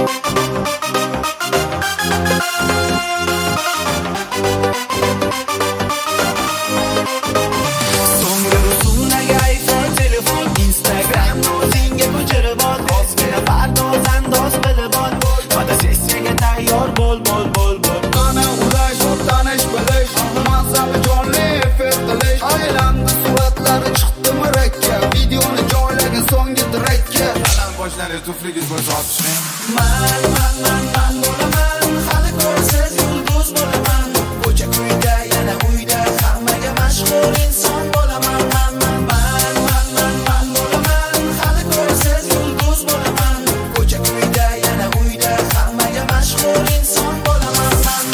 So'nggi rusumdagi iPhone telefon, Instagram o'zingga ko'chirib ol. Ozgina pardoz andoz qilib ol. Fotosessiyaga tayyor bo'l. Ana ulash, tanish bilish, mazali jonli efir qilish. Aylandi suratlari chiqdi murakkab, videoni joylagan so'nggi trekka. Alam boshlari tufligiz bo'lsa otishing. Man bo'laman, hali ko'rasiz yulduz bo'laman. Ko'cha kuyda yana uyda hammaga mashhur inson bo'laman. Man bo'laman, hali ko'rasiz yulduz bo'laman. Ko'cha kuyda yana uyda hammaga mashhur inson bo'laman.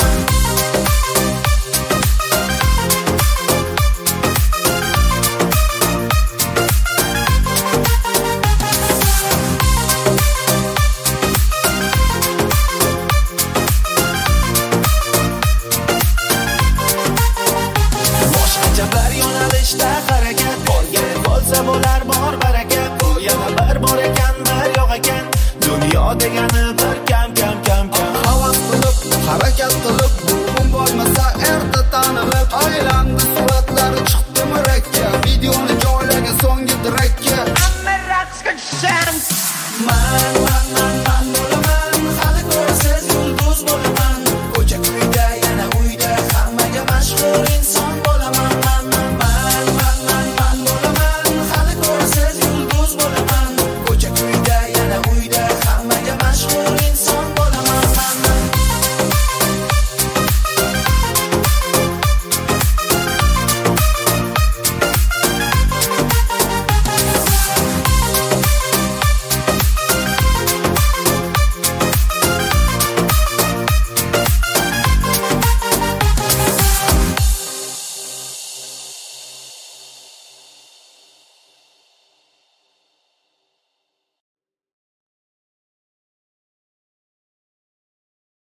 Boshqacha bir yo'nalishda harakat bo'lgan bo'lsa bo'lar bor baraka. Bu yana bir bor ekan, bir yo'q ekan. Dunyo degani bir kam. Havas qilib, harakat qilib, bugun bo'lmasa erta tanilib. Aylandi suratlari chiqdi murakkab, videoni joylagan so'nggi trekka. Hamma raqsga tushamiz. Man